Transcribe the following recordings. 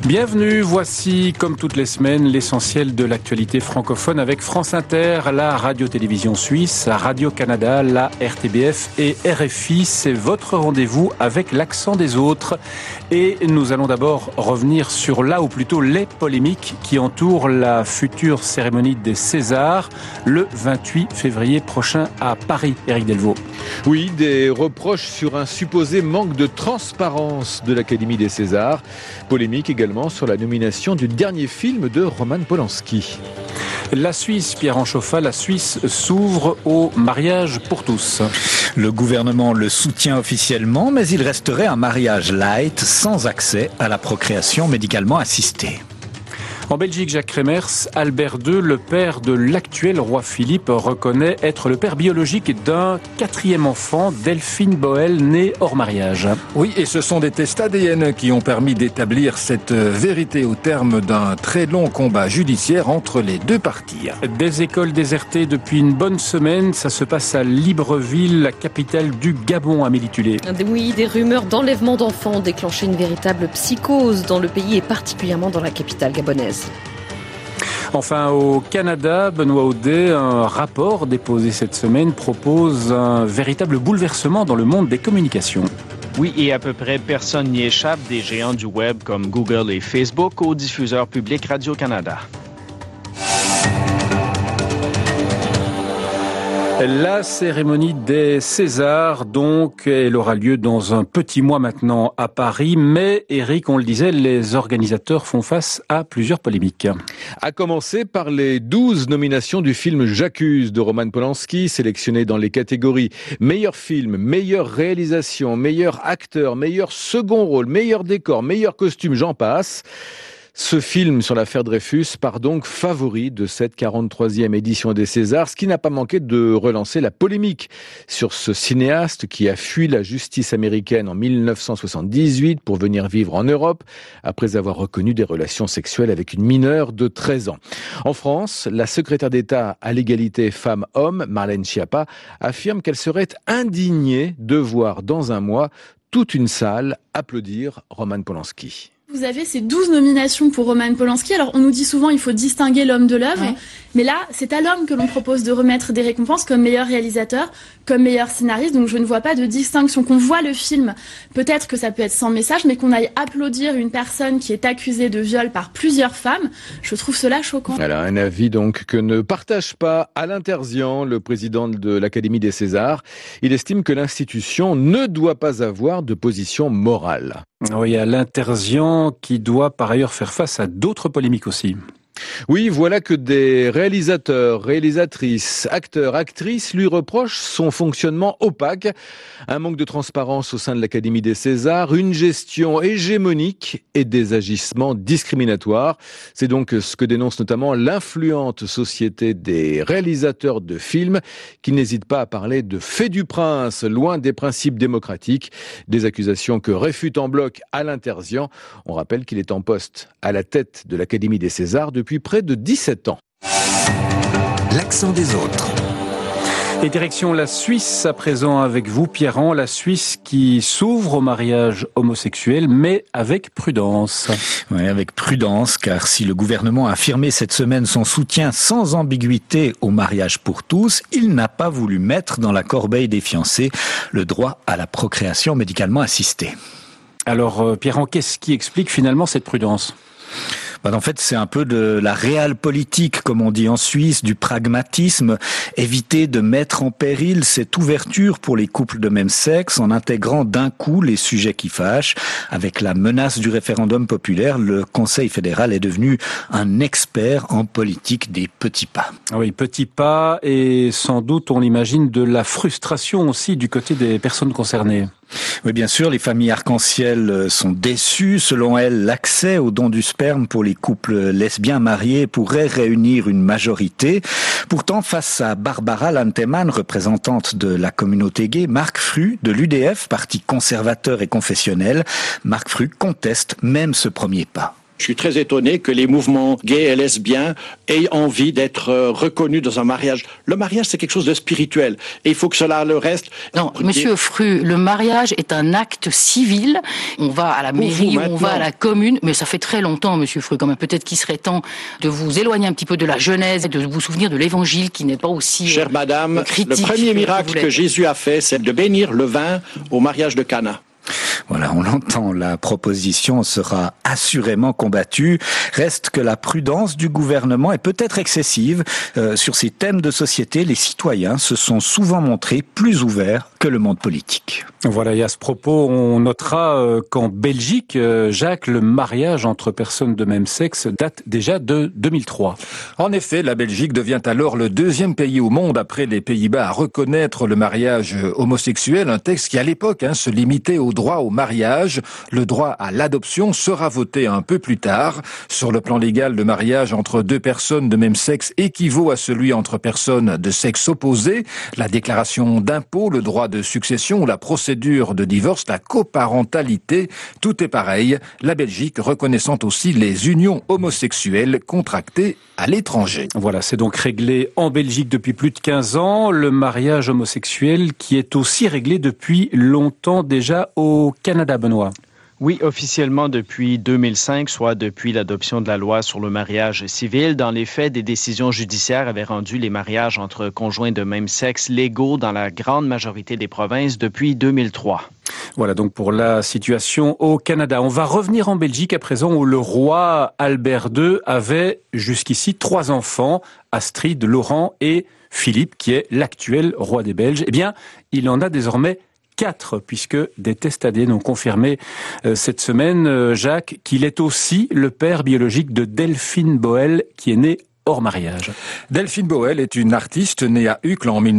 Bienvenue, voici comme toutes les semaines l'essentiel de l'actualité francophone avec France Inter, la radio-télévision suisse, Radio-Canada, la RTBF et RFI. C'est votre rendez-vous avec l'accent des autres. Et nous allons d'abord revenir sur ou plutôt les polémiques qui entourent la future cérémonie des Césars le 28 février prochain à Paris. Éric Delvaux. Oui, des reproches sur un supposé manque de transparence de l'Académie des Césars. Polémique également sur la nomination du dernier film de Roman Polanski. La Suisse, Pierre Anchoffat, la Suisse s'ouvre au mariage pour tous. Le gouvernement le soutient officiellement, mais il resterait un mariage light sans accès à la procréation médicalement assistée. En Belgique, Jacques Cremers, Albert II, le père de l'actuel roi Philippe, reconnaît être le père biologique d'un 4e enfant, Delphine Boel, née hors mariage. Oui, et ce sont des tests ADN qui ont permis d'établir cette vérité au terme d'un très long combat judiciaire entre les deux parties. Des écoles désertées depuis une bonne semaine, ça se passe à Libreville, la capitale du Gabon, Amélie Tulé. Oui, des rumeurs d'enlèvement d'enfants ont déclenché une véritable psychose dans le pays et particulièrement dans la capitale gabonaise. Enfin, au Canada, Benoît Audet, un rapport déposé cette semaine propose un véritable bouleversement dans le monde des communications. Oui, et à peu près personne n'y échappe, des géants du web comme Google et Facebook aux diffuseurs publics Radio-Canada. La cérémonie des Césars, donc, elle aura lieu dans un petit mois maintenant à Paris. Mais, Eric, on le disait, les organisateurs font face à plusieurs polémiques. À commencer par les 12 nominations du film J'accuse de Roman Polanski, sélectionné dans les catégories meilleur film, meilleure réalisation, meilleur acteur, meilleur second rôle, meilleur décor, meilleur costume, j'en passe. Ce film sur l'affaire Dreyfus part donc favori de cette 43e édition des Césars, ce qui n'a pas manqué de relancer la polémique sur ce cinéaste qui a fui la justice américaine en 1978 pour venir vivre en Europe après avoir reconnu des relations sexuelles avec une mineure de 13 ans. En France, la secrétaire d'État à l'égalité femmes-hommes, Marlène Schiappa, affirme qu'elle serait indignée de voir dans un mois toute une salle applaudir Roman Polanski. Vous avez ces 12 nominations pour Roman Polanski. Alors, on nous dit souvent il faut distinguer l'homme de l'œuvre. Ouais. Mais là, c'est à l'homme que l'on propose de remettre des récompenses comme meilleur réalisateur, comme meilleur scénariste. Donc, je ne vois pas de distinction. Qu'on voit le film, peut-être que ça peut être sans message, mais qu'on aille applaudir une personne qui est accusée de viol par plusieurs femmes, je trouve cela choquant. Voilà, un avis donc que ne partage pas Alain Terzian, le président de l'Académie des Césars. Il estime que l'institution ne doit pas avoir de position morale. Oui, Alain Terzian qui doit par ailleurs faire face à d'autres polémiques aussi. Oui, voilà que des réalisateurs, réalisatrices, acteurs, actrices lui reprochent son fonctionnement opaque, un manque de transparence au sein de l'Académie des Césars, une gestion hégémonique et des agissements discriminatoires. C'est donc ce que dénonce notamment l'influente société des réalisateurs de films qui n'hésite pas à parler de fait du prince, loin des principes démocratiques, des accusations que réfute en bloc Alain Terzian. On rappelle qu'il est en poste à la tête de l'Académie des Césars depuis près de 17 ans. L'accent des autres. Et direction la Suisse à présent avec vous, Pierre-An, la Suisse qui s'ouvre au mariage homosexuel, mais avec prudence. Oui, avec prudence, car si le gouvernement a affirmé cette semaine son soutien sans ambiguïté au mariage pour tous, il n'a pas voulu mettre dans la corbeille des fiancés le droit à la procréation médicalement assistée. Alors, Pierre-An, qu'est-ce qui explique finalement cette prudence ? En fait, c'est un peu de la réalpolitik, comme on dit en Suisse, du pragmatisme, éviter de mettre en péril cette ouverture pour les couples de même sexe en intégrant d'un coup les sujets qui fâchent. Avec la menace du référendum populaire, le Conseil fédéral est devenu un expert en politique des petits pas. Oui, petits pas et sans doute, on l'imagine, de la frustration aussi du côté des personnes concernées. Oui, bien sûr, les familles arc-en-ciel sont déçues. Selon elles, l'accès au don du sperme pour les couples lesbiens mariés pourrait réunir une majorité. Pourtant, face à Barbara Lantemann, représentante de la communauté gay, Marc Fru, de l'UDF, parti conservateur et confessionnel, Marc Fru conteste même ce premier pas. Je suis très étonné que les mouvements gays et lesbiens aient envie d'être reconnus dans un mariage. Le mariage, c'est quelque chose de spirituel. Et il faut que cela le reste. Non, Monsieur Fru, le mariage est un acte civil. On va à la mairie, on va à la commune. Mais ça fait très longtemps, Monsieur Fru, quand même. Peut-être qu'il serait temps de vous éloigner un petit peu de la Genèse et de vous souvenir de l'Évangile qui n'est pas aussi Chère madame, le premier miracle que Jésus a fait, c'est de bénir le vin au mariage de Cana. Voilà, on l'entend, la proposition sera assurément combattue. Reste que la prudence du gouvernement est peut-être excessive. Sur ces thèmes de société, les citoyens se sont souvent montrés plus ouverts que le monde politique. Voilà, et à ce propos, on notera qu'en Belgique, Jacques, le mariage entre personnes de même sexe date déjà de 2003. En effet, la Belgique devient alors le deuxième pays au monde après les Pays-Bas à reconnaître le mariage homosexuel, un texte qui à l'époque se limitait au droit au mariage. Le droit à l'adoption sera voté un peu plus tard. Sur le plan légal, le mariage entre deux personnes de même sexe équivaut à celui entre personnes de sexe opposé. La déclaration d'impôt, le droit de succession ou la procédure de divorce, la coparentalité, tout est pareil. La Belgique reconnaissant aussi les unions homosexuelles contractées à l'étranger. Voilà, c'est donc réglé en Belgique depuis plus de 15 ans. Le mariage homosexuel qui est aussi réglé depuis longtemps déjà au Canada, Benoît. Oui, officiellement depuis 2005, soit depuis l'adoption de la loi sur le mariage civil. Dans les faits, des décisions judiciaires avaient rendu les mariages entre conjoints de même sexe légaux dans la grande majorité des provinces depuis 2003. Voilà donc pour la situation au Canada. On va revenir en Belgique à présent où le roi Albert II avait jusqu'ici 3 enfants, Astrid, Laurent et Philippe, qui est l'actuel roi des Belges. Eh bien, il en a désormais 4, puisque des tests ADN ont confirmé cette semaine, Jacques, qu'il est aussi le père biologique de Delphine Boel, qui est née hors mariage. Delphine Boel est une artiste née à Uccle en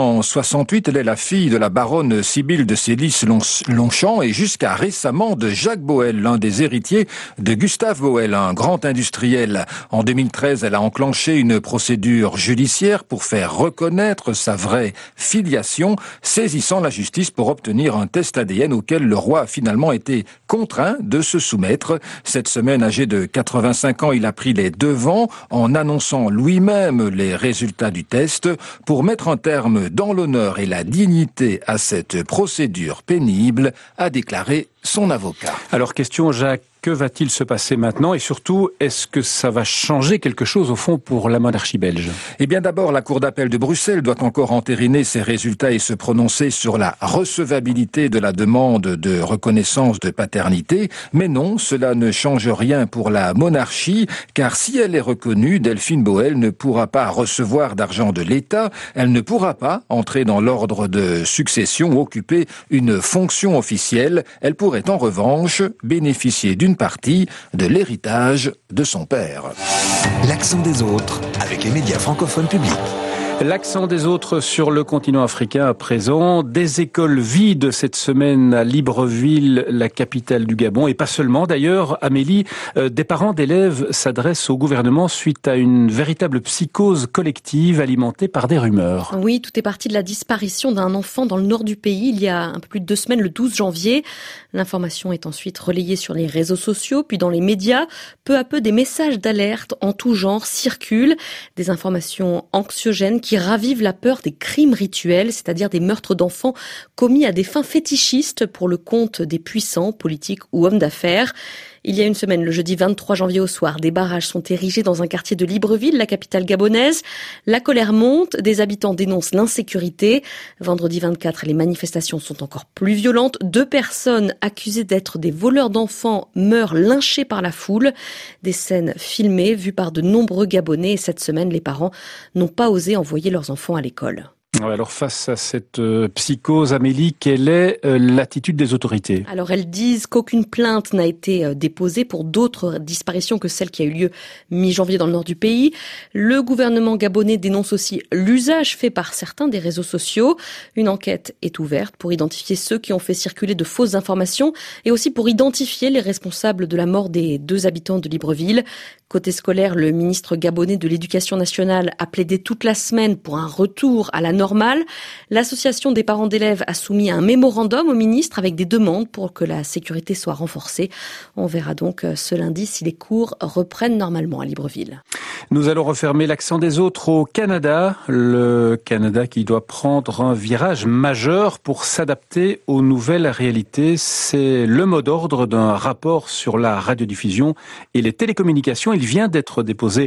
1968. Elle est la fille de la baronne Sibylle de Célis-Longchamp et jusqu'à récemment de Jacques Boel, l'un des héritiers de Gustave Boel, un grand industriel. En 2013, elle a enclenché une procédure judiciaire pour faire reconnaître sa vraie filiation, saisissant la justice pour obtenir un test ADN auquel le roi a finalement été contraint de se soumettre. Cette semaine, âgé de 85 ans, il a pris les devants en annonçant lui-même les résultats du test pour mettre un terme dans l'honneur et la dignité à cette procédure pénible, a déclaré son avocat. Alors question Jacques, que va-t-il se passer maintenant et surtout, est-ce que ça va changer quelque chose au fond pour la monarchie belge? Eh bien d'abord, la Cour d'appel de Bruxelles doit encore entériner ses résultats et se prononcer sur la recevabilité de la demande de reconnaissance de paternité. Mais non, cela ne change rien pour la monarchie, car si elle est reconnue, Delphine Boel ne pourra pas recevoir d'argent de l'État, elle ne pourra pas entrer dans l'ordre de succession ou occuper une fonction officielle. Elle pourrait en revanche bénéficier d'une partie de l'héritage de son père. L'accent des autres avec les médias francophones publics. L'accent des autres sur le continent africain à présent. Des écoles vides cette semaine à Libreville, la capitale du Gabon. Et pas seulement d'ailleurs, Amélie, des parents d'élèves s'adressent au gouvernement suite à une véritable psychose collective alimentée par des rumeurs. Oui, tout est parti de la disparition d'un enfant dans le nord du pays il y a un peu plus de 2 semaines, le 12 janvier. L'information est ensuite relayée sur les réseaux sociaux, puis dans les médias. Peu à peu, des messages d'alerte en tout genre circulent. Des informations anxiogènes qui ravivent la peur des crimes rituels, c'est-à-dire des meurtres d'enfants commis à des fins fétichistes pour le compte des puissants, politiques ou hommes d'affaires. Il y a une semaine, le jeudi 23 janvier au soir, des barrages sont érigés dans un quartier de Libreville, la capitale gabonaise. La colère monte, des habitants dénoncent l'insécurité. Vendredi 24, les manifestations sont encore plus violentes. 2 personnes accusées d'être des voleurs d'enfants meurent lynchées par la foule. Des scènes filmées, vues par de nombreux Gabonais. Et cette semaine, les parents n'ont pas osé envoyer leurs enfants à l'école. Alors face à cette psychose, Amélie, quelle est l'attitude des autorités? Alors elles disent qu'aucune plainte n'a été déposée pour d'autres disparitions que celle qui a eu lieu mi-janvier dans le nord du pays. Le gouvernement gabonais dénonce aussi l'usage fait par certains des réseaux sociaux. Une enquête est ouverte pour identifier ceux qui ont fait circuler de fausses informations et aussi pour identifier les responsables de la mort des 2 habitants de Libreville. Côté scolaire, le ministre gabonais de l'Éducation nationale a plaidé toute la semaine pour un retour à la normale. L'association des parents d'élèves a soumis un mémorandum au ministre avec des demandes pour que la sécurité soit renforcée. On verra donc ce lundi si les cours reprennent normalement à Libreville. Nous allons refermer l'accent des autres au Canada. Le Canada qui doit prendre un virage majeur pour s'adapter aux nouvelles réalités. C'est le mot d'ordre d'un rapport sur la radiodiffusion et les télécommunications. Il vient d'être déposé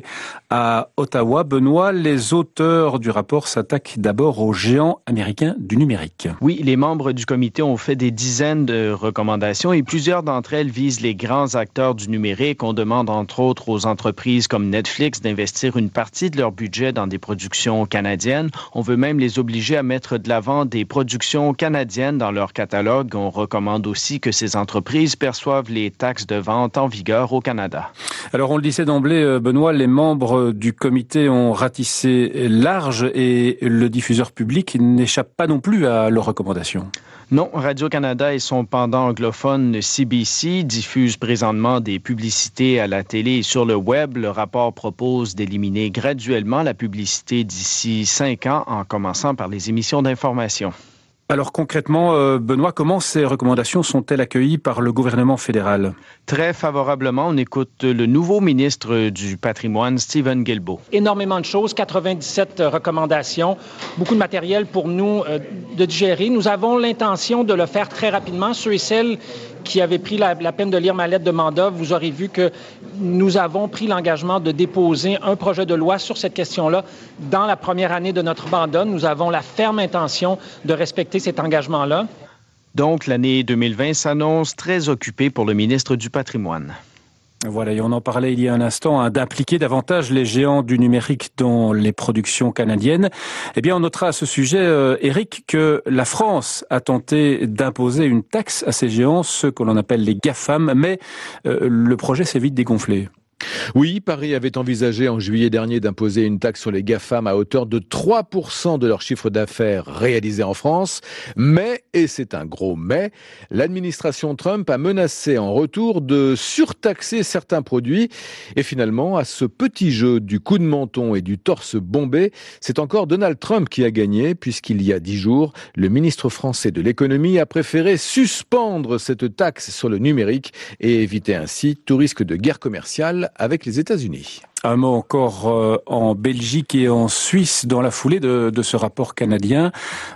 à Ottawa. Benoît, les auteurs du rapport s'attaquent d'abord aux géants américains du numérique. Oui, les membres du comité ont fait des dizaines de recommandations et plusieurs d'entre elles visent les grands acteurs du numérique. On demande entre autres aux entreprises comme Netflix d'investir une partie de leur budget dans des productions canadiennes. On veut même les obliger à mettre de l'avant des productions canadiennes dans leur catalogue. On recommande aussi que ces entreprises perçoivent les taxes de vente en vigueur au Canada. Alors on le disait d'emblée, Benoît, les membres du comité ont ratissé large et le diffuseur public n'échappe pas non plus à leurs recommandations. Non, Radio-Canada et son pendant anglophone CBC diffusent présentement des publicités à la télé et sur le web. Le rapport propose d'éliminer graduellement la publicité d'ici 5 ans, en commençant par les émissions d'information. Alors concrètement, Benoît, comment ces recommandations sont-elles accueillies par le gouvernement fédéral? Très favorablement, on écoute le nouveau ministre du patrimoine, Stephen Guilbeault. Énormément de choses, 97 recommandations, beaucoup de matériel pour nous de digérer. Nous avons l'intention de le faire très rapidement. Ceux et celles qui avaient pris la peine de lire ma lettre de mandat, vous aurez vu que nous avons pris l'engagement de déposer un projet de loi sur cette question-là dans la première année de notre mandat. Nous avons la ferme intention de respecter cet engagement-là. Donc, l'année 2020 s'annonce très occupée pour le ministre du Patrimoine. Voilà, et on en parlait il y a un instant, d'impliquer davantage les géants du numérique dans les productions canadiennes. Eh bien, on notera à ce sujet, Éric, que la France a tenté d'imposer une taxe à ces géants, ceux que l'on appelle les GAFAM, mais le projet s'est vite dégonflé. Oui, Paris avait envisagé en juillet dernier d'imposer une taxe sur les GAFAM à hauteur de 3% de leur chiffre d'affaires réalisé en France. Mais, et c'est un gros mais, l'administration Trump a menacé en retour de surtaxer certains produits. Et finalement, à ce petit jeu du coup de menton et du torse bombé, c'est encore Donald Trump qui a gagné, puisqu'il y a 10 jours, le ministre français de l'économie a préféré suspendre cette taxe sur le numérique et éviter ainsi tout risque de guerre commerciale avec les États-Unis. Un mot encore en Belgique et en Suisse dans la foulée de ce rapport canadien.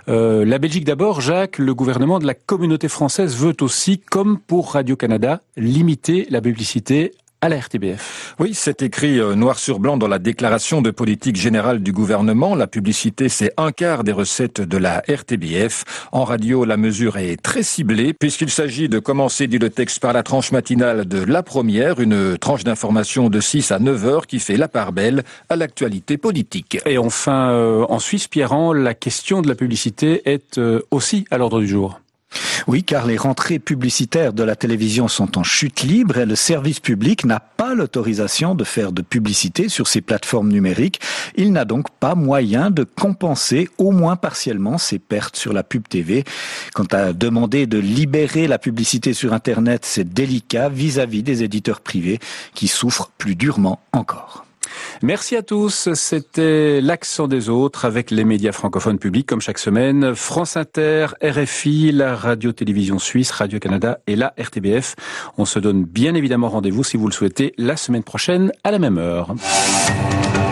La Belgique d'abord, Jacques, le gouvernement de la communauté française veut aussi, comme pour Radio-Canada, limiter la publicité à la RTBF. Oui, c'est écrit noir sur blanc dans la déclaration de politique générale du gouvernement. La publicité, c'est 1/4 des recettes de la RTBF. En radio, la mesure est très ciblée puisqu'il s'agit de commencer, dit le texte, par la tranche matinale de la première, une tranche d'information de 6 à 9 heures qui fait la part belle à l'actualité politique. Et enfin, en Suisse, Pierre-An, la question de la publicité est aussi à l'ordre du jour. Oui, car les rentrées publicitaires de la télévision sont en chute libre et le service public n'a pas l'autorisation de faire de publicité sur ces plateformes numériques. Il n'a donc pas moyen de compenser au moins partiellement ses pertes sur la pub TV. Quant à demander de libérer la publicité sur Internet, c'est délicat vis-à-vis des éditeurs privés qui souffrent plus durement encore. Merci à tous. C'était l'accent des autres avec les médias francophones publics comme chaque semaine. France Inter, RFI, la radio-télévision suisse, Radio-Canada et la RTBF. On se donne bien évidemment rendez-vous si vous le souhaitez la semaine prochaine à la même heure.